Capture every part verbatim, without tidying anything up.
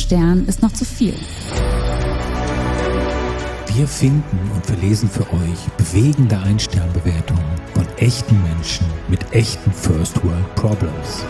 Stern ist noch zu viel. Wir finden und verlesen für euch bewegende Ein-Stern-Bewertungen von echten Menschen mit echten First-World-Problems.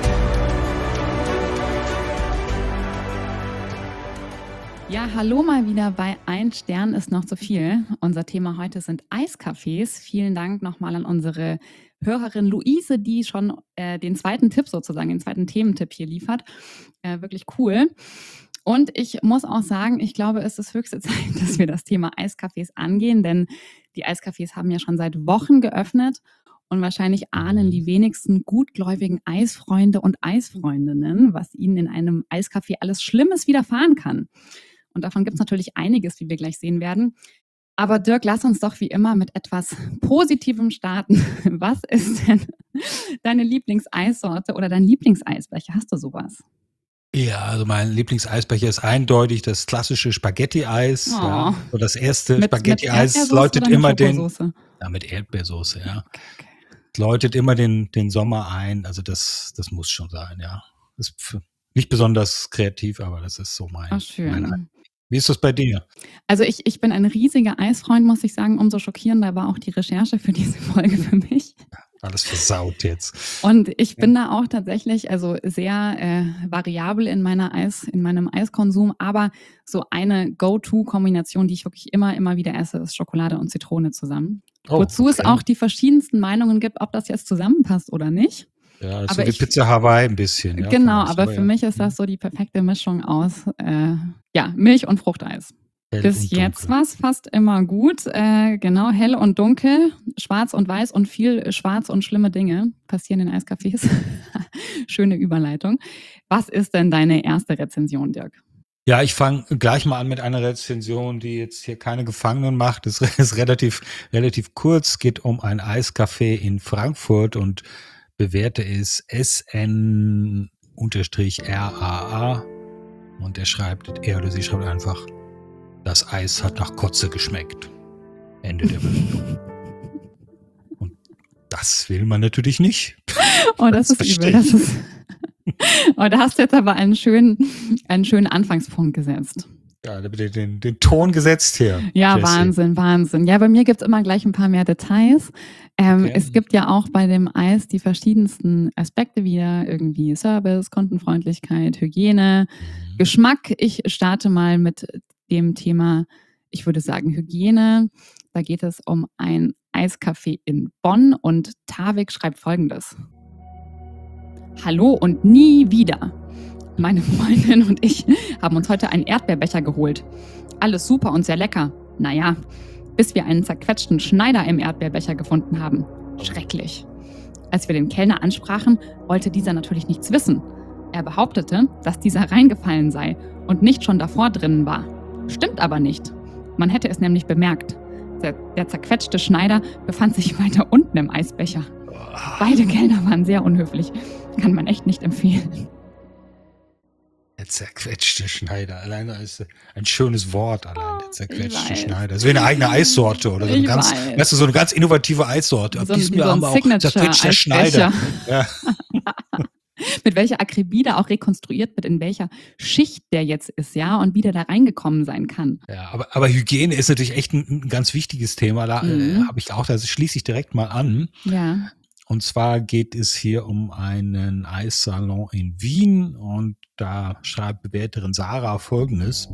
Ja, hallo mal wieder bei Ein Stern ist noch zu viel. Unser Thema heute sind Eiscafés. Vielen Dank nochmal an unsere Hörerin Luise, die schon äh, den zweiten Tipp sozusagen, den zweiten Thementipp hier liefert. Äh, wirklich cool. Und ich muss auch sagen, ich glaube, es ist höchste Zeit, dass wir das Thema Eiscafés angehen, denn die Eiscafés haben ja schon seit Wochen geöffnet und wahrscheinlich ahnen die wenigsten gutgläubigen Eisfreunde und Eisfreundinnen, was ihnen in einem Eiscafé alles Schlimmes widerfahren kann. Und davon gibt es natürlich einiges, wie wir gleich sehen werden. Aber Dirk, lass uns doch wie immer mit etwas Positivem starten. Was ist denn deine Lieblingseissorte oder dein Lieblingseisbecher? Hast du sowas? Ja, also mein Lieblingseisbecher ist eindeutig das klassische Spaghetti-Eis. Oh. Ja. So das erste Mit- mit Spaghetti-Eis Erdbeersoße läutet oder mit immer den. Schokosoße? Ja, mit Erdbeersoße, ja. Okay, okay. Läutet immer den, den Sommer ein. Also das, das muss schon sein, ja. Ist f- nicht besonders kreativ, aber das ist so mein. Ach, schön. mein Wie ist das bei dir? Also ich, ich bin ein riesiger Eisfreund, muss ich sagen. Umso schockierender war auch die Recherche für diese Folge für mich. Alles versaut jetzt. Und ich bin da auch tatsächlich also sehr äh, variabel in meiner Eis, in meinem Eiskonsum, aber so eine Go-To-Kombination, die ich wirklich immer, immer wieder esse, ist Schokolade und Zitrone zusammen. Oh, Wozu es okay. auch die verschiedensten Meinungen gibt, ob das jetzt zusammenpasst oder nicht. Ja, ist aber so wie ich- Pizza Hawaii ein bisschen. Ja, genau, vielleicht, aber für ja. mich ist das so die perfekte Mischung aus äh, ja, Milch und Fruchteis. Hell Bis und jetzt dunkel. war es fast immer gut. Äh, genau, hell und dunkel, schwarz und weiß und viel schwarz und schlimme Dinge passieren in Eiscafés. Schöne Überleitung. Was ist denn deine erste Rezension, Dirk? Ja, ich fange gleich mal an mit einer Rezension, die jetzt hier keine Gefangenen macht. Es ist relativ, relativ kurz. Es geht um ein Eiscafé in Frankfurt und bewerte es S N R A A. Und er schreibt, er oder sie schreibt einfach, das Eis hat nach Kotze geschmeckt. Ende der Bewertung. Und das will man natürlich nicht. Oh, das, Das ist übel. verstehe Das ich. ist oh, da hast du jetzt aber einen schönen, einen schönen Anfangspunkt gesetzt. Ja, da wird den, den Ton gesetzt hier. Ja, Jessie. Wahnsinn, Wahnsinn. Ja, bei mir gibt's immer gleich ein paar mehr Details. Ähm, Okay. Es gibt ja auch bei dem Eis die verschiedensten Aspekte wieder, irgendwie Service, Kundenfreundlichkeit, Hygiene, Mhm. Geschmack. Ich starte mal mit dem Thema, ich würde sagen Hygiene. Da geht es um ein Eiscafé in Bonn und Tavik schreibt Folgendes. Hallo und nie wieder. Meine Freundin und ich haben uns heute einen Erdbeerbecher geholt. Alles super und sehr lecker. Naja, bis wir einen zerquetschten Schneider im Erdbeerbecher gefunden haben. Schrecklich. Als wir den Kellner ansprachen, wollte dieser natürlich nichts wissen. Er behauptete, dass dieser reingefallen sei und nicht schon davor drinnen war. Stimmt aber nicht. Man hätte es nämlich bemerkt. Der, der zerquetschte Schneider befand sich weiter unten im Eisbecher. Beide Kellner waren sehr unhöflich. Kann man echt nicht empfehlen. Der zerquetschte Schneider. Allein da ist ein schönes Wort, allein der Ich zerquetschte weiß. Schneider. Das wäre eine eigene Eissorte oder so eine Ich ganz, weiß. weißt du, so eine ganz innovative Eissorte. Ab So ein- diesem wie Jahr so ein haben wir auch zerquetschter Schneider. Signature-Eisbecher. Ja. Mit welcher Akribie da auch rekonstruiert wird, in welcher Schicht der jetzt ist, ja, und wie der da reingekommen sein kann. Ja, aber, aber Hygiene ist natürlich echt ein, ein ganz wichtiges Thema. Da äh, Mhm. habe ich auch, da schließe ich direkt mal an. Ja. Und zwar geht es hier um einen Eissalon in Wien und da schreibt Bewerterin Sarah Folgendes.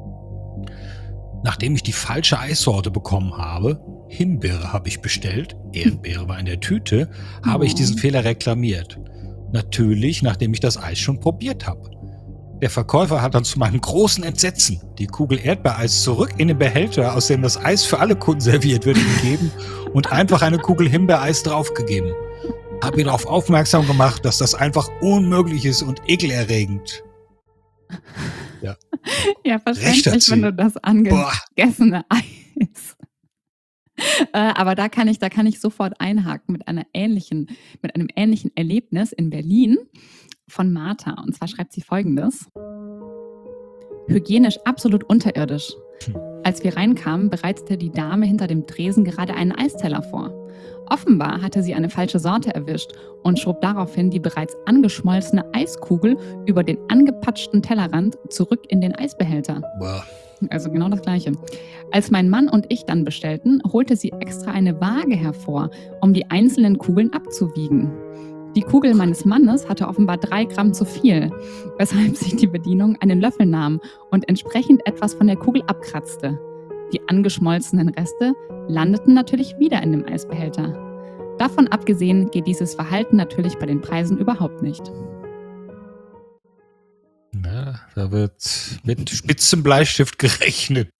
Nachdem ich die falsche Eissorte bekommen habe, Himbeere habe ich bestellt, Erdbeere war in der Tüte, habe ich Oh. diesen Fehler reklamiert. Natürlich, nachdem ich das Eis schon probiert habe. Der Verkäufer hat dann zu meinem großen Entsetzen die Kugel Erdbeereis zurück in den Behälter, aus dem das Eis für alle Kunden serviert wird, gegeben und einfach eine Kugel Himbeereis draufgegeben. Hab ihn darauf aufmerksam gemacht, dass das einfach unmöglich ist und ekelerregend. Ja. Ja, Recht hat verständlich, sie. wenn du das Boah. angegessene Eis. Äh, aber da kann ich, da kann ich sofort einhaken mit einer ähnlichen, mit einem ähnlichen Erlebnis in Berlin von Martha. Und zwar schreibt sie Folgendes. hygienisch absolut unterirdisch. Hm. Als wir reinkamen, bereitete die Dame hinter dem Tresen gerade einen Eisteller vor. Offenbar hatte sie eine falsche Sorte erwischt und schob daraufhin die bereits angeschmolzene Eiskugel über den angepatschten Tellerrand zurück in den Eisbehälter. Boah. Also genau das Gleiche. Als mein Mann und ich dann bestellten, holte sie extra eine Waage hervor, um die einzelnen Kugeln abzuwiegen. Die Kugel meines Mannes hatte offenbar drei Gramm zu viel, weshalb sich die Bedienung einen Löffel nahm und entsprechend etwas von der Kugel abkratzte. Die angeschmolzenen Reste landeten natürlich wieder in dem Eisbehälter. Davon abgesehen geht dieses Verhalten natürlich bei den Preisen überhaupt nicht. Ja, da wird mit spitzem Bleistift gerechnet.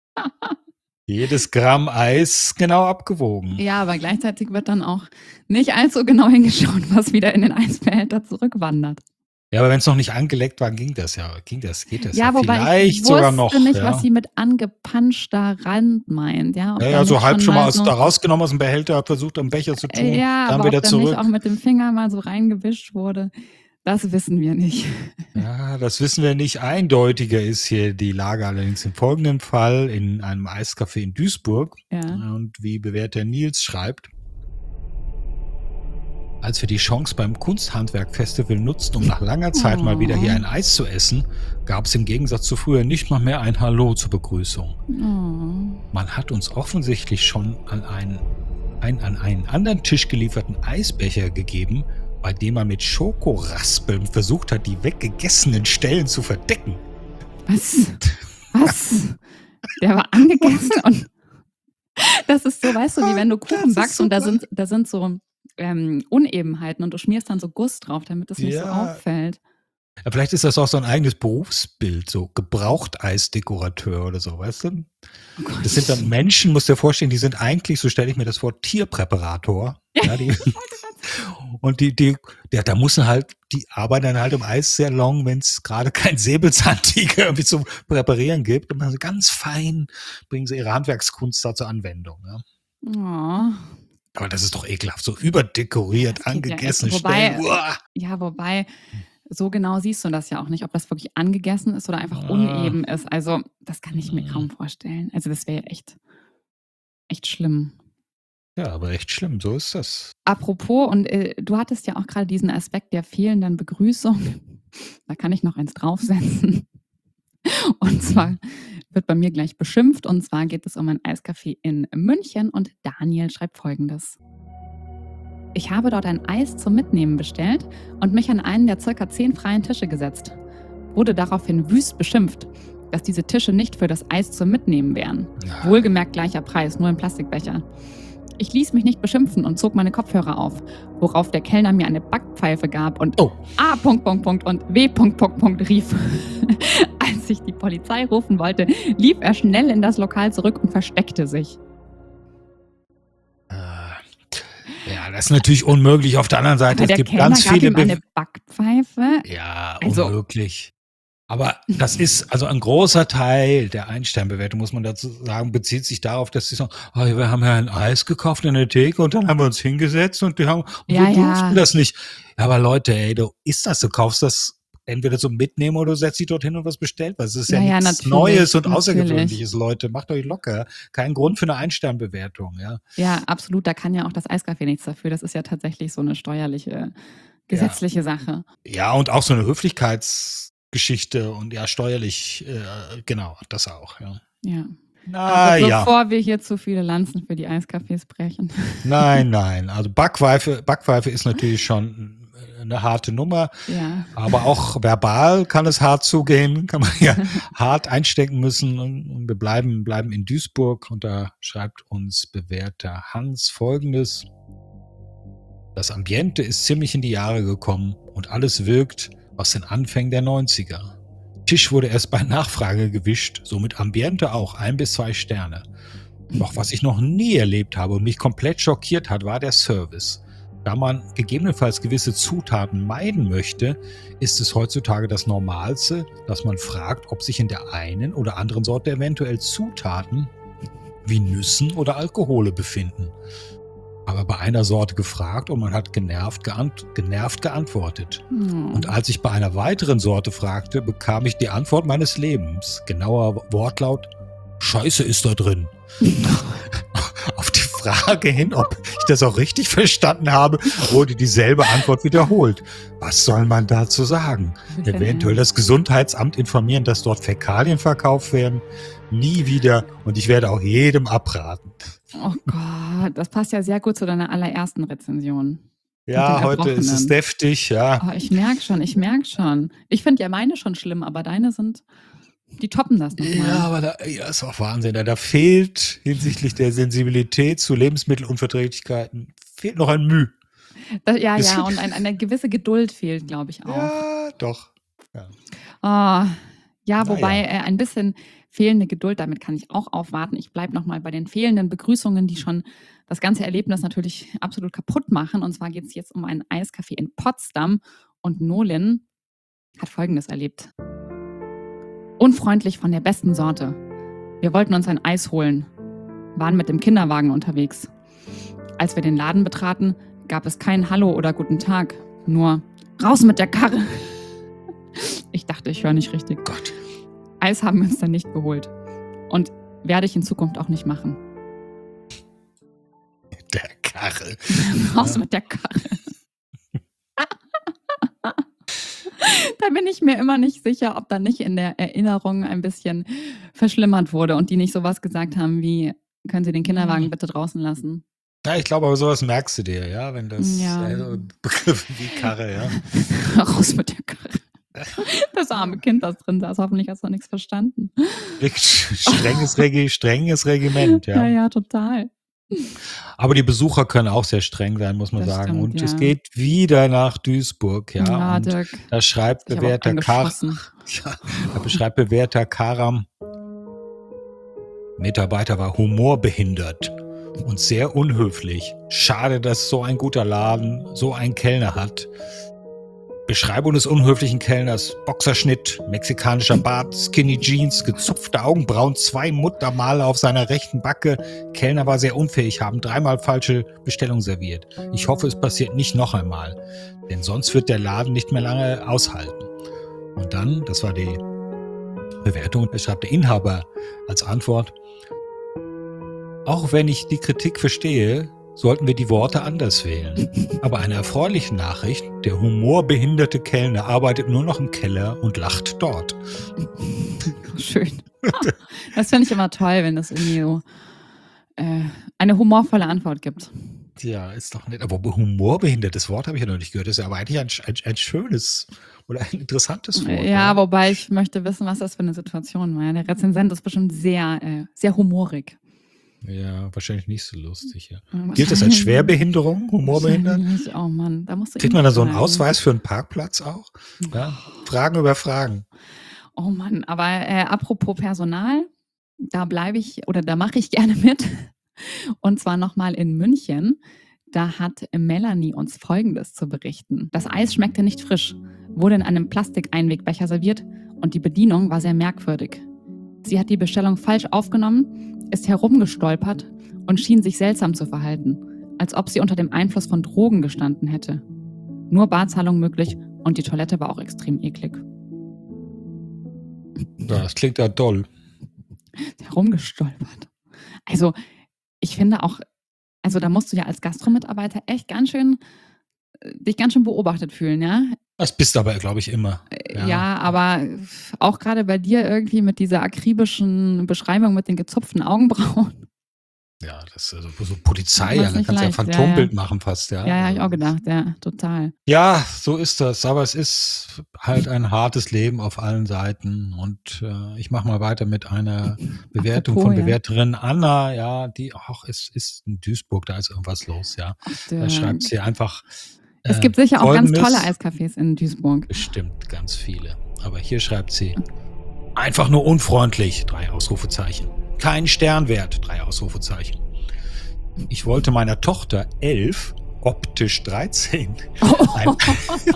Jedes Gramm Eis genau abgewogen. Ja, aber gleichzeitig wird dann auch nicht allzu genau hingeschaut, was wieder in den Eisbehälter zurückwandert. Ja, aber wenn es noch nicht angeleckt war, ging das ja. Ging das, geht das ja, Ja, wobei ich vielleicht wusste sogar noch. nicht, Ja, was sie mit angepanschter Rand meint. Ja, ob ja, da ja so nicht halb schon schon mal mal aus, so, da rausgenommen aus dem Behälter, versucht am Becher zu tun, äh, ja, dann aber wieder ob da nicht zurück. auch mit dem Finger mal so reingewischt wurde, das wissen wir nicht. Ja, das wissen wir nicht. Eindeutiger ist hier die Lage allerdings im folgenden Fall in einem Eiscafé in Duisburg. Ja. Und wie bewährter Nils schreibt: Als wir die Chance beim Kunsthandwerk-Festival nutzten, um nach langer Zeit mal wieder hier ein Eis zu essen, gab es im Gegensatz zu früher nicht mal mehr ein Hallo zur Begrüßung. Oh. Man hat uns offensichtlich schon an einen, einen an einen anderen Tisch gelieferten Eisbecher gegeben, bei dem man mit Schokoraspeln versucht hat, die weggegessenen Stellen zu verdecken. Was? Was? Der war angegessen und das ist so, weißt du, wie wenn du Das Kuchen ist backst und da super. sind, da sind so ähm, Unebenheiten und du schmierst dann so Guss drauf, damit es nicht so Ja. auffällt. Ja, vielleicht ist das auch so ein eigenes Berufsbild, so Gebrauchteisdekorateur oder so, weißt du? Oh Gott. Das sind dann Menschen, musst dir vorstellen, die sind eigentlich, so stelle ich mir das vor, Tierpräparator. Ja, die, und die, die, ja, da müssen halt, die arbeiten dann halt im Eissalon, wenn es gerade keinen Säbelzahntiger irgendwie zu präparieren gibt. Und dann so ganz fein bringen sie ihre Handwerkskunst da zur Anwendung. Ja. Oh. Aber das ist doch ekelhaft, so überdekoriert, Das geht ja echt. angegessene Wobei, Stellen. Uah. ja, wobei, so genau siehst du das ja auch nicht, ob das wirklich angegessen ist oder einfach Ah. uneben ist. Also, das kann ich mir kaum vorstellen. Also, das wäre echt, echt schlimm. Ja, aber echt schlimm, so ist das. Apropos, und äh, du hattest ja auch gerade diesen Aspekt der fehlenden Begrüßung. Da kann ich noch eins draufsetzen. Und zwar wird bei mir gleich beschimpft. Und zwar geht es um ein Eiscafé in München und Daniel schreibt Folgendes. Ich habe dort ein Eis zum Mitnehmen bestellt und mich an einen der circa zehn freien Tische gesetzt. Wurde daraufhin wüst beschimpft, dass diese Tische nicht für das Eis zum Mitnehmen wären. Ja. Wohlgemerkt gleicher Preis, nur im Plastikbecher. Ich ließ mich nicht beschimpfen und zog meine Kopfhörer auf, worauf der Kellner mir eine Backpfeife gab und Oh. A. Punkt, Punkt, Punkt und W. Punkt, Punkt, Punkt rief. Als ich die Polizei rufen wollte, lief er schnell in das Lokal zurück und versteckte sich. Ja, das ist natürlich unmöglich. Auf der anderen Seite, Aber es der gibt Kellner ganz gab viele ihm eine Be Backpfeife. Ja, Also- unmöglich. Aber das ist, also ein großer Teil der Einsternbewertung, muss man dazu sagen, bezieht sich darauf, dass sie sagen, oh, wir haben ja ein Eis gekauft in der Theke und dann haben wir uns hingesetzt und die haben, und Ja, wir ja. durften das nicht. Ja, aber Leute, ey, du isst das, du kaufst das entweder zum Mitnehmen oder du setzt dich dorthin und was bestellt. Was ist ja, Ja, ja, nichts natürlich, Neues und natürlich. Außergewöhnliches, Leute. Macht euch locker. Kein Grund für eine Einsternbewertung, ja. Ja, absolut. Da kann ja auch das Eiscafé nichts dafür. Das ist ja tatsächlich so eine steuerliche, gesetzliche Sache. Ja, und auch so eine Höflichkeitsgeschichte und ja, steuerlich, äh, genau, das auch, ja. Ja. Na Aber ja. bevor wir hier zu viele Lanzen für die Eiscafés brechen. Nein, nein. Also Backpfeife, Backpfeife ist natürlich schon eine harte Nummer, Ja. aber auch verbal kann es hart zugehen, kann man ja hart einstecken müssen. Und wir bleiben, bleiben in Duisburg und da schreibt uns bewährter Hans Folgendes. Das Ambiente ist ziemlich in die Jahre gekommen und alles wirkt aus den Anfängen der neunziger. Tisch wurde erst bei Nachfrage gewischt, somit Ambiente auch, ein bis zwei Sterne. Doch was ich noch nie erlebt habe und mich komplett schockiert hat, war der Service. Da man gegebenenfalls gewisse Zutaten meiden möchte, ist es heutzutage das Normalste, dass man fragt, ob sich in der einen oder anderen Sorte eventuell Zutaten wie Nüssen oder Alkohole befinden. aber bei einer Sorte gefragt und man hat genervt, geant genervt geantwortet. Und Oh. als ich bei einer weiteren Sorte fragte, bekam ich die Antwort meines Lebens. Genauer Wortlaut: Scheiße ist da drin. Auf die Frage hin, ob ich das auch richtig verstanden habe, wurde dieselbe Antwort wiederholt. Was soll man dazu sagen? Nicht dein Eventuell Ernst. das Gesundheitsamt informieren, dass dort Fäkalien verkauft werden? Nie wieder, und ich werde auch jedem abraten. Oh Gott, das passt ja sehr gut zu deiner allerersten Rezension mit den Ja, heute ist es Erbrochenen. deftig, ja. Oh, ich merke schon, ich merke schon. Ich finde ja meine schon schlimm, aber deine sind die toppen das noch Ja, mal. aber da ja, ist auch Wahnsinn. Da da fehlt hinsichtlich der Sensibilität zu Lebensmittelunverträglichkeiten fehlt noch ein Müh. Da ja, ja, Bisschen. und ein eine gewisse Geduld fehlt, glaube ich, auch. Ja, doch. Ja. Oh, ja, Na wobei, ja. äh, ein bisschen fehlende Geduld, damit kann ich auch aufwarten. Ich bleibe noch mal bei den fehlenden Begrüßungen, die schon das ganze Erlebnis natürlich absolut kaputt machen. Und zwar geht es jetzt um einen Eiscafé in Potsdam und Nolin hat Folgendes erlebt. Unfreundlich von der besten Sorte. Wir wollten uns ein Eis holen, waren mit dem Kinderwagen unterwegs. Als wir den Laden betraten, gab es kein Hallo oder Guten Tag, nur raus mit der Karre. Ich dachte, ich höre nicht richtig. Gott. Eis haben wir uns dann nicht geholt. Und werde ich in Zukunft auch nicht machen. Der Karre. Raus Ja. mit der Karre. Da bin ich mir immer nicht sicher, ob da nicht in der Erinnerung ein bisschen verschlimmert wurde und die nicht so was gesagt haben wie: „Können Sie den Kinderwagen Hm. bitte draußen lassen?“ Ja, ich glaube, aber sowas merkst du dir, ja, wenn das Ja. also Begriffe wie Karre, ja. Raus mit der Karre. Das arme Kind, das drin saß, hoffentlich hat's noch nix verstanden. Strenges Regi strenges Regiment, Ja, ja. ja, total. Aber die Besucher können auch sehr streng sein, muss man Das sagen. stimmt, Und es ja. geht wieder nach Duisburg, ja. Ja, Und Dirk. da schreibt Ich habe auch bewährter Kar angeschossen. ja, da beschreibt bewährter Karam: Mitarbeiter war humorbehindert und sehr unhöflich. Schade, dass so ein guter Laden so einen Kellner hat. Beschreibung des unhöflichen Kellners: Boxerschnitt, mexikanischer Bart, Skinny Jeans, gezupfte Augenbrauen, zwei Muttermale auf seiner rechten Backe. Kellner war sehr unfähig, haben dreimal falsche Bestellung serviert. Ich hoffe, es passiert nicht noch einmal, denn sonst wird der Laden nicht mehr lange aushalten. Und dann, das war die Bewertung, da schreibt der Inhaber als Antwort: Auch wenn ich die Kritik verstehe, sollten wir die Worte anders wählen. Aber eine erfreuliche Nachricht: Der humorbehinderte Kellner arbeitet nur noch im Keller und lacht dort. Schön. Das finde ich immer toll, wenn es irgendwie so äh, eine humorvolle Antwort gibt. Ja, ist doch nett. Aber humorbehindert, das Wort habe ich ja noch nicht gehört. Das ist ja aber eigentlich ein, ein, ein schönes oder ein interessantes Wort. Ja, wobei ich möchte wissen, was das für eine Situation war. Der Rezensent ist bestimmt sehr, äh, sehr humorig. Ja, wahrscheinlich nicht so lustig. Ja. Ja, Gilt das als Schwerbehinderung, humorbehindert? wahrscheinlich. Oh Mann, da musst du Kriegt ihn man da so einen fragen. Ausweis für einen Parkplatz auch? Ja? Fragen über Fragen. Oh Mann, aber äh, apropos Personal, da bleibe ich oder da mache ich gerne mit. Und zwar nochmal in München. Da hat Melanie uns Folgendes zu berichten. Das Eis schmeckte nicht frisch, wurde in einem Plastikeinwegbecher serviert und die Bedienung war sehr merkwürdig. Sie hat die Bestellung falsch aufgenommen, ist herumgestolpert und schien sich seltsam zu verhalten, als ob sie unter dem Einfluss von Drogen gestanden hätte. Nur Barzahlung möglich und die Toilette war auch extrem eklig. Ja, das klingt ja toll. Herumgestolpert. Also, ich finde auch, also da musst du ja als Gastromitarbeiter echt ganz schön, äh, dich ganz schön beobachtet fühlen, ja? Das bist du aber, glaube ich, immer. Ja. ja, aber auch gerade bei dir irgendwie mit dieser akribischen Beschreibung mit den gezupften Augenbrauen. Ja, das ist also so Polizei, Das ja, ist da nicht kannst du ja ein leicht, ja, Phantombild ja. machen fast, ja. Ja, ja, habe ich Also auch gedacht, ja, total. Ja, so ist das. Aber es ist halt ein hartes Leben auf allen Seiten. Und äh, ich mache mal weiter mit einer Bewertung Apropos, von ja. Bewerterin Anna, ja, die, ach, es ist in Duisburg, da ist irgendwas los, ja. Ach, Da Dirk. schreibt sie einfach Es äh, gibt sicher auch ganz Folgendes. tolle Eiscafés in Duisburg. Bestimmt ganz viele. Aber hier schreibt sie: Einfach nur unfreundlich, drei Ausrufezeichen. Kein Sternwert, drei Ausrufezeichen. Ich wollte meiner Tochter elf, optisch dreizehn, ein,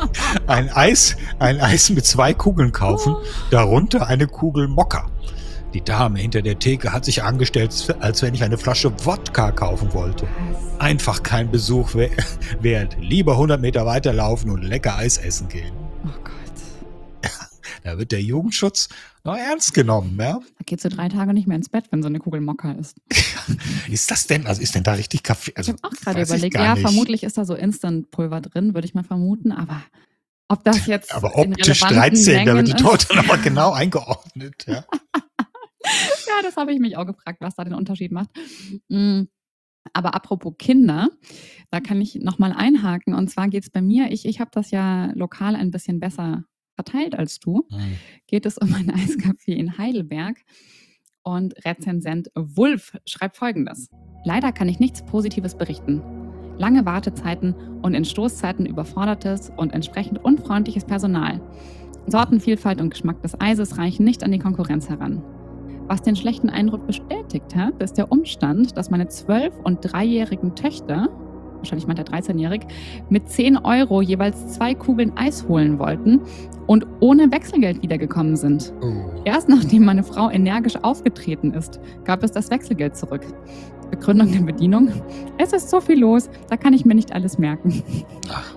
ein Eis, ein Eis mit zwei Kugeln kaufen, darunter eine Kugel Mokka. Die Dame hinter der Theke hat sich angestellt, als wenn ich eine Flasche Wodka kaufen wollte. Was? Einfach kein Besuch we- wert. Lieber hundert Meter weiterlaufen und lecker Eis essen gehen. Oh Gott. Da wird der Jugendschutz noch ernst genommen, ja? Da geht sie drei Tage nicht mehr ins Bett, wenn so eine Kugel Mokka ist. Ist das denn, also ist denn da richtig Kaffee? Ich Also, habe auch gerade weiß ich überlegt, gar ja, nicht. vermutlich ist da so Instant-Pulver drin, würde ich mal vermuten, aber ob das jetzt Aber in optisch relevanten dreizehn, da Mengen wird die ist. Torte nochmal genau eingeordnet. Ja. Ja, das habe ich mich auch gefragt, was da den Unterschied macht. Mm, Aber apropos Kinder, da kann ich nochmal einhaken. Und zwar geht es bei mir, ich, ich habe das ja lokal ein bisschen besser verteilt als du, Hm. geht es um ein Eiscafé in Heidelberg. Und Rezensent Wulf schreibt Folgendes. Leider kann ich nichts Positives berichten. Lange Wartezeiten und in Stoßzeiten überfordertes und entsprechend unfreundliches Personal. Sortenvielfalt und Geschmack des Eises reichen nicht an die Konkurrenz heran. Was den schlechten Eindruck bestätigt hat, ist der Umstand, dass meine zwölf- und dreijährigen Töchter, wahrscheinlich meint er dreizehnjährig, mit zehn Euro jeweils zwei Kugeln Eis holen wollten und ohne Wechselgeld wiedergekommen sind. Oh. Erst nachdem meine Frau energisch aufgetreten ist, gab es das Wechselgeld zurück. Begründung der Bedienung: Es ist so viel los, da kann ich mir nicht alles merken. Ach.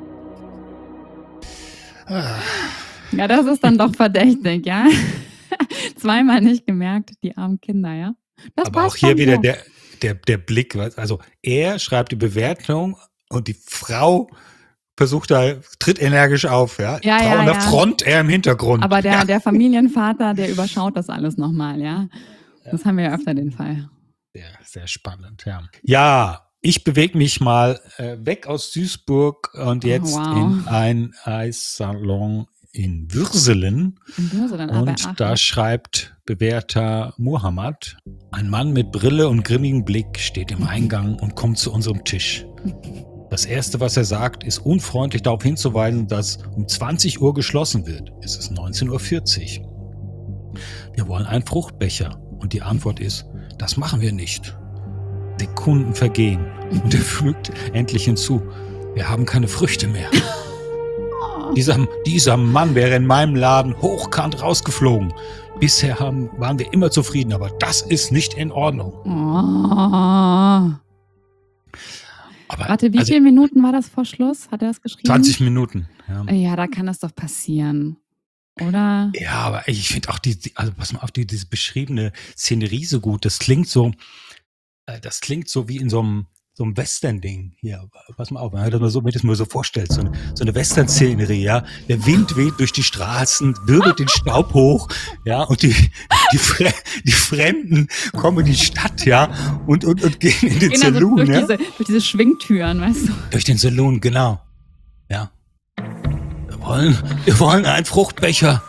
Ah. Ja, das ist dann doch verdächtig, ja? Zweimal nicht gemerkt, die armen Kinder, ja? Das Aber auch passt hier schon wieder so. der, der, der Blick. was- Also er schreibt die Bewertung und die Frau versucht da, tritt energisch auf. Ja? Ja, Frau ja, an der ja. Front, er im Hintergrund. Aber der, ja. der Familienvater, der überschaut das alles nochmal, ja? Das haben wir ja öfter den Fall. Sehr, sehr spannend, ja. Ja, ich bewege mich mal äh, weg aus Duisburg und Oh, jetzt wow. in ein Eissalon in Würselen. In Würselen, ah, bei Und Aachen. da schreibt bewährter Muhammad: Ein Mann mit Brille und grimmigem Blick steht im Eingang und kommt zu unserem Tisch. Das Erste, was er sagt, ist unfreundlich darauf hinzuweisen, dass um zwanzig Uhr geschlossen wird. Es ist neunzehn Uhr vierzig. Wir wollen einen Fruchtbecher. Und die Antwort ist: Das machen wir nicht. Sekunden vergehen und er fügt endlich hinzu: Wir haben keine Früchte mehr. Oh. Dieser, dieser Mann wäre in meinem Laden hochkant rausgeflogen. Bisher haben, waren wir immer zufrieden, aber das ist nicht in Ordnung. Oh. Aber Warte, wie also viele Minuten war das vor Schluss? Hat er das geschrieben? zwanzig Minuten. Ja, Ja, da kann das doch passieren, oder? ja, aber ich finde auch die, die, also pass mal auf, die, diese beschriebene Szenerie so gut. Das klingt so, äh, das klingt so wie in so einem, so einem Western-Ding. Hier, pass mal auf, wenn du das mal so, wenn du das mal so vorstellst, so eine, so eine Western-Szenerie, ja. Der Wind weht durch die Straßen, wirbelt den Staub hoch, ja, und die, die, Fre die Fremden kommen in die Stadt, ja, und, und, und gehen in den Gehen also Saloon, durch, ja. diese, durch diese Schwingtüren, weißt du? Durch den Saloon, genau. Ja. Wir wollen, wir wollen einen Fruchtbecher.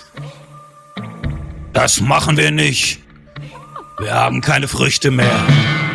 Das machen wir nicht. Wir haben keine Früchte mehr.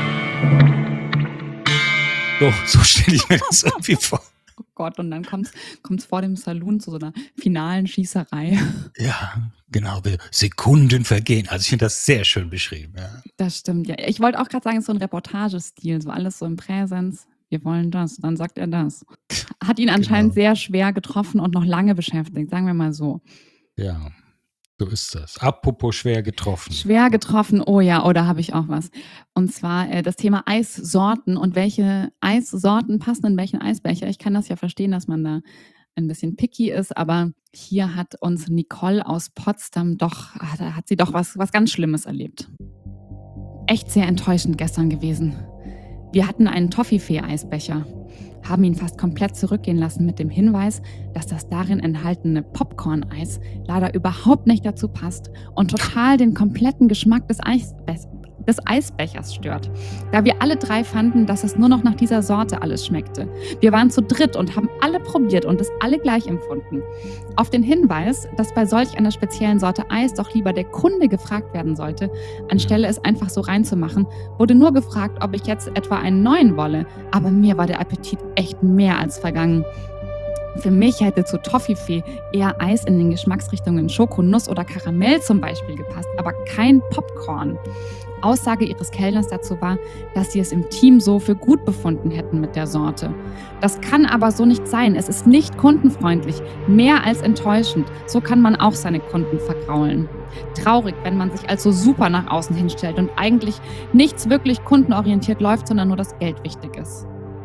So, so stelle ich mir das irgendwie vor. Oh Gott, und dann kommt es vor dem Saloon zu so einer finalen Schießerei. Ja, genau. Sekunden vergehen. Also ich finde das sehr schön beschrieben. Ja. Das stimmt, ja. Ich wollte auch gerade sagen, es ist so ein Reportagestil, so alles so im Präsens. Wir wollen das, dann sagt er das. Hat ihn anscheinend Genau. sehr schwer getroffen und noch lange beschäftigt, sagen wir mal so. Ja, so ist das. Apropos schwer getroffen. Schwer getroffen, oh ja, oh, da habe ich auch was. Und zwar äh, das Thema Eissorten und welche Eissorten passen in welchen Eisbecher. Ich kann das ja verstehen, dass man da ein bisschen picky ist, aber hier hat uns Nicole aus Potsdam doch, ah, da hat sie doch was, was ganz Schlimmes erlebt. Echt sehr enttäuschend gestern gewesen. Wir hatten einen Toffifee-Eisbecher, haben ihn fast komplett zurückgehen lassen mit dem Hinweis, dass das darin enthaltene Popcorn-Eis leider überhaupt nicht dazu passt und total den kompletten Geschmack des, Eisbe des Eisbechers stört. Da wir alle drei fanden, dass es nur noch nach dieser Sorte alles schmeckte. Wir waren zu dritt und haben alle probiert und es alle gleich empfunden. Auf den Hinweis, dass bei solch einer speziellen Sorte Eis doch lieber der Kunde gefragt werden sollte, anstelle es einfach so reinzumachen, wurde nur gefragt, ob ich jetzt etwa einen neuen wolle. Aber mir war der Appetit echt mehr als vergangen. Für mich hätte zu Toffifee eher Eis in den Geschmacksrichtungen Schoko, Nuss oder Karamell zum Beispiel gepasst, aber kein Popcorn. Aussage ihres Kellners dazu war, dass sie es im Team so für gut befunden hätten mit der Sorte. Das kann aber so nicht sein. Es ist nicht kundenfreundlich, mehr als enttäuschend. So kann man auch seine Kunden vergraulen. Traurig, wenn man sich als so super nach außen hinstellt und eigentlich nichts wirklich kundenorientiert läuft, sondern nur das Geld wichtig ist.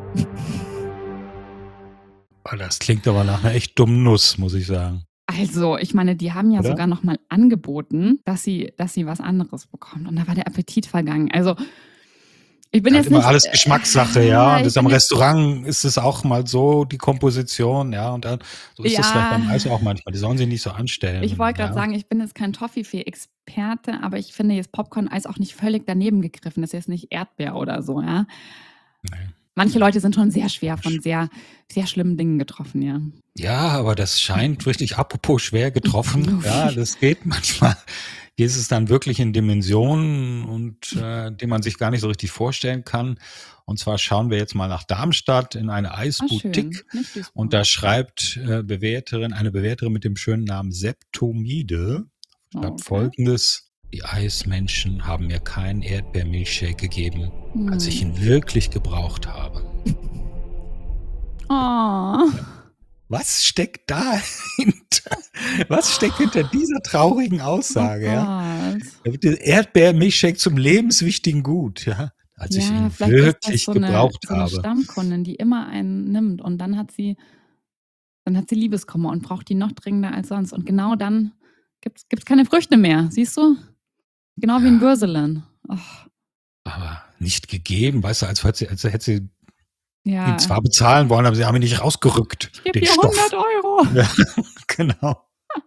Oh, das klingt aber nach einer echt dummen Nuss, muss ich sagen. Also, ich meine, die haben ja Oder? sogar noch mal angeboten, dass sie dass sie was anderes bekommt und da war der Appetit vergangen. Also, ich bin Halt jetzt immer nicht alles Geschmackssache, ja. äh, Und ich das am bin jetzt Restaurant ist es auch mal so, die Komposition, ja. Und dann so ist das vielleicht ja, beim Eis auch manchmal. Die sollen sich nicht so ich anstellen, wollte grad ja. sagen, ich bin jetzt kein Toffifee-Experte, aber ich finde jetzt Popcorn-Eis auch nicht völlig daneben gegriffen. Das ist jetzt nicht Erdbeer oder so, ja. Ne, Manche ne, Leute sind schon sehr schwer von komisch. sehr, sehr schlimmen Dingen getroffen, ja. Ja, aber das scheint richtig apropos schwer getroffen, ja, das geht manchmal geht es dann wirklich in Dimensionen und, äh, die man sich gar nicht so richtig vorstellen kann. Und zwar schauen wir jetzt mal nach Darmstadt in eine Ah, schön, Eisboutique nicht und Duisburg. da schreibt, äh, Bewerterin eine Bewerterin mit dem schönen Namen Septomide schreibt Okay. Folgendes: „Die Eismenschen haben mir keinen Erdbeermilchshake gegeben, als ich Mhm. ihn wirklich gebraucht habe.“ Oh. Ja. Was steckt dahinter? Was steckt hinter dieser traurigen Oh Aussage, ja? Gott. Da wird der Erdbeermilchshake zum lebenswichtigen Gut, ja, als ich Ja, ihn vielleicht ist das wirklich so 'ne gebraucht so 'ne habe. Stammkundin, die immer einen nimmt und dann hat sie dann hat sie Liebeskummer und braucht die noch dringender als sonst und genau dann gibt's gibt's keine Früchte mehr, siehst du? Genau wie in Ja, Würselen. Och, aber nicht gegeben, weißt du, als hätte sie als hätte sie ihn ja. zwar bezahlen wollen, aber sie haben ihn nicht rausgerückt, „Ich gebe den dir Stoff. hundert Euro. Ja, genau.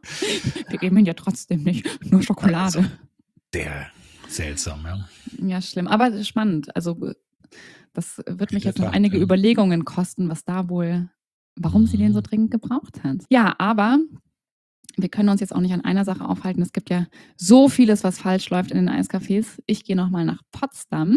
Wir geben ihn dir trotzdem nicht, nur Also, Schokolade.“ der seltsam, ja. Ja, schlimm, aber spannend. Also, äh, das wird mich jetzt noch Interessant, einige ja. Überlegungen kosten, was da wohl warum sie den so Mhm. dringend gebraucht hat. Ja, aber wir können uns jetzt auch nicht an einer Sache aufhalten. Es gibt ja so vieles, was falsch läuft in den Eiscafés. Ich gehe noch mal nach Potsdam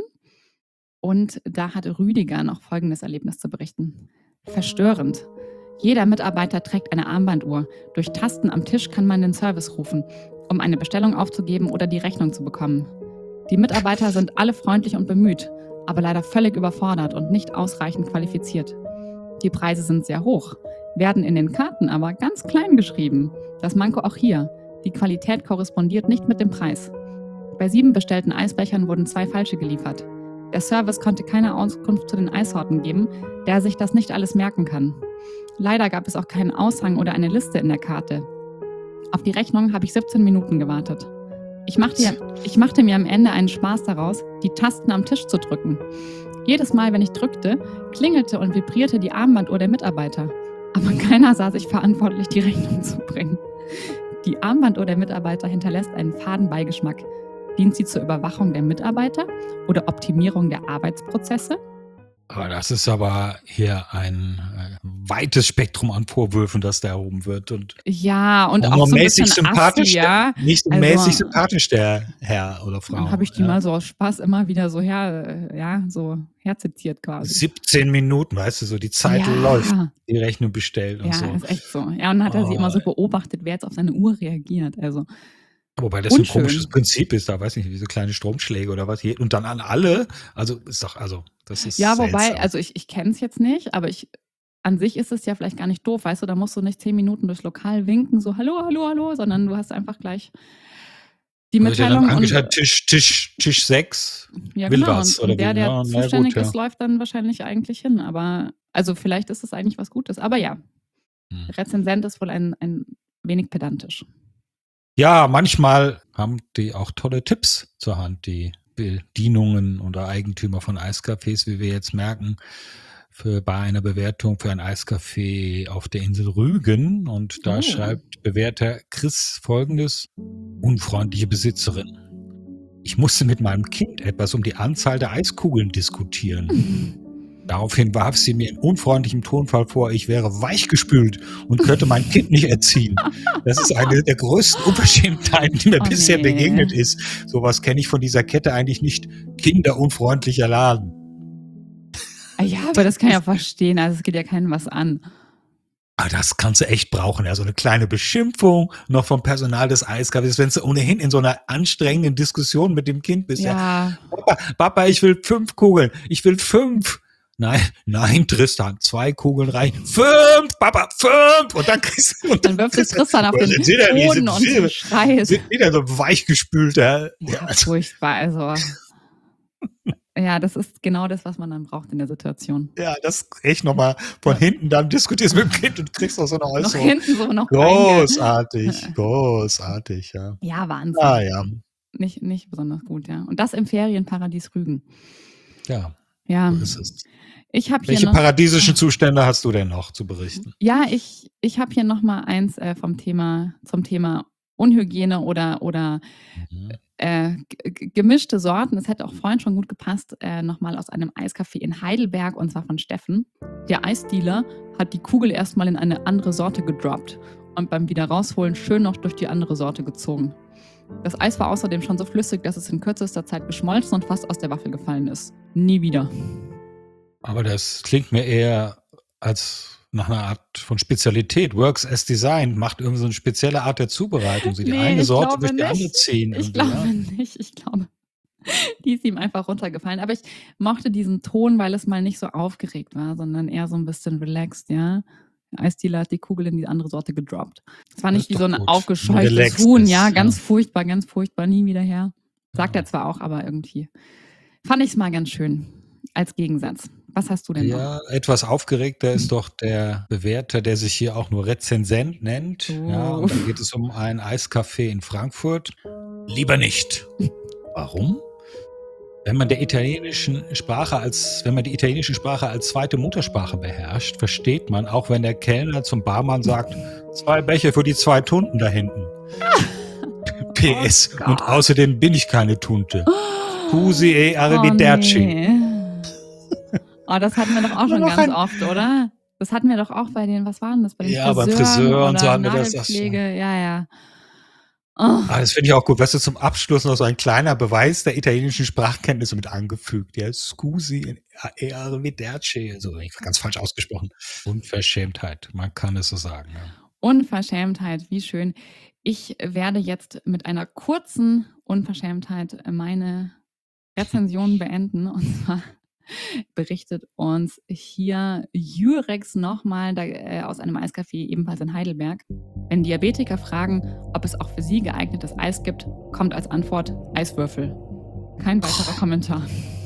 und da hat Rüdiger noch folgendes Erlebnis zu berichten. Verstörend. Jeder Mitarbeiter trägt eine Armbanduhr. Durch Tasten am Tisch kann man den Service rufen, um eine Bestellung aufzugeben oder die Rechnung zu bekommen. Die Mitarbeiter sind alle freundlich und bemüht, aber leider völlig überfordert und nicht ausreichend qualifiziert. Die Preise sind sehr hoch, werden in den Karten aber ganz klein geschrieben. Das Manko auch hier. Die Qualität korrespondiert nicht mit dem Preis. Bei sieben bestellten Eisbechern wurden zwei falsche geliefert. Der Service konnte keine Auskunft zu den Eissorten geben, da er sich das nicht alles merken kann. Leider gab es auch keinen Aushang oder eine Liste in der Karte. Auf die Rechnung habe ich siebzehn Minuten gewartet. Ich machte, ja, ich machte mir am Ende einen Spaß daraus, die Tasten am Tisch zu drücken. Jedes Mal, wenn ich drückte, klingelte und vibrierte die Armbanduhr der Mitarbeiter. Aber keiner sah sich verantwortlich, die Rechnung zu bringen. Die Armbanduhr der Mitarbeiter hinterlässt einen faden Beigeschmack. Dient sie zur Überwachung der Mitarbeiter oder Optimierung der Arbeitsprozesse? Aber das ist aber hier ein, äh, weites Spektrum an Vorwürfen, das da erhoben wird und Ja, und auch auch nur so 'n mäßig bisschen assi, sympathisch, der ja. nicht so mäßig Also, sympathisch, der Herr oder dann habe Frau, ich die ja. mal so aus Spaß immer wieder so her äh, ja, so herzitiert quasi. siebzehn Minuten, weißt du, so die Zeit läuft, Ja, die Rechnung bestellt und ja, so. ist echt so. Ja, und dann hat er sie immer Oh, so beobachtet, wer jetzt auf seine Uhr reagiert. Also, wobei das so 'n komisches unschön. Prinzip ist, da weiß nicht, wie so kleine Stromschläge oder was je und dann an alle. Also, ist doch also, das ist Ja, wobei seltsam. also ich ich kenne es jetzt nicht, aber ich an sich ist es ja vielleicht gar nicht doof, weißt du? Da musst du nicht zehn Minuten durchs Lokal winken, so: „Hallo, hallo, hallo“, sondern du hast einfach gleich die Da wird ja dann Mitteilung und angeschaltet, Tisch Tisch Tisch sechs ja will genau, was und oder und der, wie? der Ja, na ja gut, zuständig ja. ist, läuft dann wahrscheinlich eigentlich hin, aber also vielleicht ist es eigentlich was Gutes. Aber ja, Mhm. Rezensent ist wohl ein ein wenig pedantisch. Ja, manchmal haben die auch tolle Tipps zur Hand, die Bedienungen oder Eigentümer von Eiscafés, wie wir jetzt merken, für bei einer Bewertung für ein Eiscafé auf der Insel Rügen. Und da Oh. schreibt Bewerter Chris Folgendes: „Unfreundliche Besitzerin. Ich musste mit meinem Kind etwas um die Anzahl der Eiskugeln diskutieren. Daraufhin warf sie mir in unfreundlichem Tonfall vor, ich wäre weichgespült und könnte mein Kind nicht erziehen. Das ist eine der größten Unverschämtheiten, die mir Oh bisher begegnet ne. ist. So was kenne ich von dieser Kette eigentlich nicht. Kinderunfreundlicher Laden. Ah ja, aber das kann ich ja verstehen. Also, es geht ja keinem was an. Ah, das kannst du echt brauchen, ja, so 'ne kleine Beschimpfung noch vom Personal des Eiscafés, wenn du ohnehin in so 'ner anstrengenden Diskussion mit dem Kind bist, ja. Ja. „Papa, Papa, ich will fünf Kugeln. Ich will fünf.“ „Nein, nein, Tristan, zwei Kugeln reichen.“ „fünf, Papa, fünf!“ Und dann kriegst du und Dann dann wirft sich kriegst du Tristan auf oder den sind sie denn wie Boden sind und sie schreit. sind die denn so weichgespült, ja? Ja, Ja, also furchtbar, also ja, das ist genau das, was man dann braucht in der Situation. Ja, das echt noch mal von Ja. hinten dann diskutierst mit'm Kind und kriegst noch so 'ne Noch Äußerung. hinten so noch reinge Großartig, großartig, ja. Ja, Ah, Wahnsinn. ja. Nicht nicht besonders gut, ja. Und das im Ferienparadies Rügen. Ja, Ja, so ist es. ich habe hier Welche noch paradiesischen ah. Zustände hast du denn noch zu berichten? Ja, ich ich habe hier noch mal eins, äh, vom Thema zum Thema Unhygiene oder oder, Mhm. äh, g g gemischte Sorten. Das hätte auch vorhin schon gut gepasst, äh, noch mal aus einem Eiscafé in Heidelberg und zwar von Steffen. Der Eisdealer hat die Kugel erst mal in eine andere Sorte gedroppt und beim Wieder-rausholen schön noch durch die andere Sorte gezogen. Das Eis war außerdem schon so flüssig, dass es in kürzester Zeit geschmolzen und fast aus der Waffel gefallen ist. Nie wieder. Aber das klingt mir eher als nach 'ner Art von Spezialität. Works as designed, macht irgend so 'ne spezielle Art der Zubereitung, so die Ne, eine ich Sorte durch glaube die andere nicht. ziehen Ich irgendwie, glaube ja? nicht. Ich glaube, die ist ihm einfach runtergefallen. Aber ich mochte diesen Ton, weil es mal nicht so aufgeregt war, sondern eher so 'n bisschen relaxed, ja? Der Eisdealer hat die Kugel in die andere Sorte gedroppt. Es war Das nicht ist wie so doch 'n gut, wenn man aufgescheuchtes relaxed Huhn, ja, ist, ja. ganz furchtbar, ganz furchtbar, nie wieder her. Sagt er Ja. zwar auch, aber irgendwie fand ich's mal ganz schön als Gegensatz. Was hast du denn noch? Ja, etwas aufgeregter ist doch der Bewerter, der sich hier auch nur Rezensent nennt, ja? Oh. Und da geht es um ein Eiscafé in Frankfurt. „Lieber nicht.“ Warum? Wenn man der italienischen Sprache als wenn man die italienische Sprache als zweite Muttersprache beherrscht, versteht man, auch wenn der Kellner zum Barmann sagt: „zwei Becher für die zwei Tunten da hinten.“ Oh PS: „Und Gott. außerdem bin ich keine Tunte. Scusi e Oh arrivederci.“ ne. Oh, das hatten wir doch auch Nur schon noch ganz ein oft, oder? Das hatten wir doch auch bei den was war 'n das, bei den Ja, beim Friseuren Friseur und so oder hatten wir das auch schon. Nagelpflege, ja, ja. Ah, das finde ich auch gut. Weißt du, zum Abschluss noch so ein kleiner Beweis der italienischen Sprachkenntnisse mit angefügt, ja? „Scusi e arrivederci.“ So, ganz falsch ausgesprochen. Unverschämtheit, man kann es so sagen, ja. Unverschämtheit, wie schön. Ich werde jetzt mit einer kurzen Unverschämtheit meine Rezension beenden. Und zwar berichtet uns hier Jürex noch mal da äh, aus einem Eiscafé ebenfalls in Heidelberg. Wenn Diabetiker fragen, ob es auch für sie geeignetes Eis gibt, kommt als Antwort Eiswürfel. Kein weiterer Kommentar.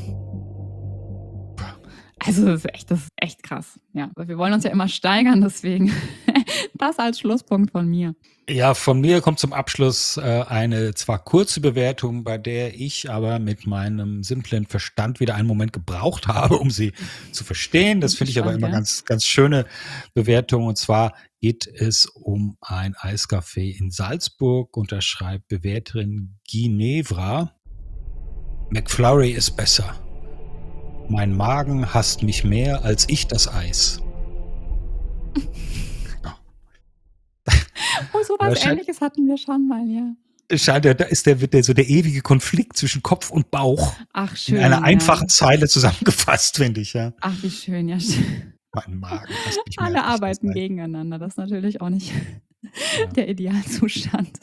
Also, das ist echt das ist echt krass, ja. Weil wir wollen uns ja immer steigern, deswegen das als Schlusspunkt von mir. Ja, von mir kommt zum Abschluss, äh, eine zwar kurze Bewertung, bei der ich aber mit meinem simplen Verstand wieder einen Moment gebraucht habe, um sie zu verstehen. Das Bin finde ich aber gespannt, immer ja. ganz ganz schöne Bewertung. Und zwar geht es um ein Eiscafé in Salzburg und da schreibt Bewerterin Ginevra: „McFlurry ist besser. Mein Magen hasst mich mehr als ich das Eis.“ Ja. Oh, so was Ja, scheint Ähnliches hatten wir schon mal, ja. scheint ja da ist der wird der so der ewige Konflikt zwischen Kopf und Bauch Ach in einer schön, ja. einfachen Zeile zusammengefasst, finde ich, ja. Ach, wie schön, ja, sch Mein Magen hasst mich mehr Alle als ich das arbeiten Eis. gegeneinander. Das ist natürlich auch nicht Ja. der Idealzustand.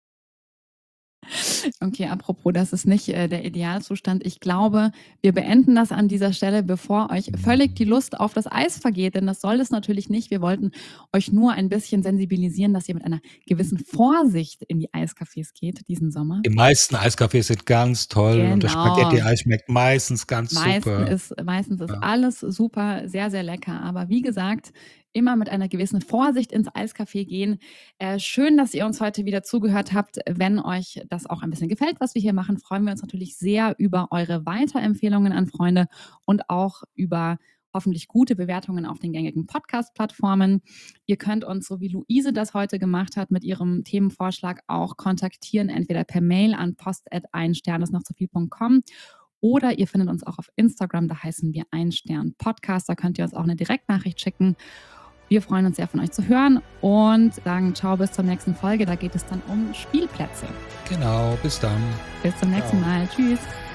Okay, apropos, das ist nicht, äh, der Idealzustand. Ich glaube, wir beenden das an dieser Stelle, bevor euch völlig die Lust auf das Eis vergeht, denn das soll es natürlich nicht. Wir wollten euch nur ein bisschen sensibilisieren, dass ihr mit einer gewissen Vorsicht in die Eiscafés geht diesen Sommer. Die meisten Eiscafés sind ganz toll und das Genau. Spaghetti-Eis schmeckt meistens ganz Meisten super. ist meistens ist Ja. alles super, sehr, sehr lecker. Aber wie gesagt, immer mit einer gewissen Vorsicht ins Eiscafé gehen. Äh, schön, dass ihr uns heute wieder zugehört habt. Wenn euch das auch ein bisschen gefällt, was wir hier machen, freuen wir uns natürlich sehr über eure Weiterempfehlungen an Freunde und auch über hoffentlich gute Bewertungen auf den gängigen Podcast-Plattformen. Ihr könnt uns, so wie Luise das heute gemacht hat, mit ihrem Themenvorschlag auch kontaktieren, entweder per Mail an post at ein stern ist noch zu viel punkt com oder ihr findet uns auch auf Instagram, da heißen wir ein Stern Podcast. Da könnt ihr uns auch 'ne Direktnachricht schicken. Wir freuen uns sehr, von euch zu hören und sagen tschau, bis zur nächsten Folge. Da geht es dann um Spielplätze. Genau, bis dann. Bis zum nächsten Tschau. Mal. Tschüss.